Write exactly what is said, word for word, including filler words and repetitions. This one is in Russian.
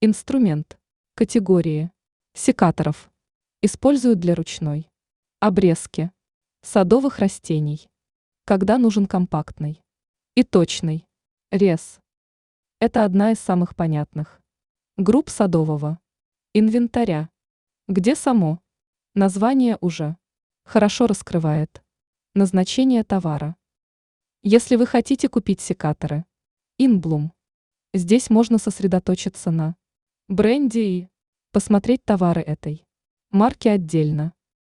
Инструмент. Категории. Секаторов. Используют для ручной обрезки садовых растений. Когда нужен компактный и точный рез. Это одна из самых понятных групп садового инвентаря, где само название уже хорошо раскрывает назначение товара. Если вы хотите купить секаторы Инблум, здесь можно сосредоточиться на бренде и посмотреть товары этой марки отдельно.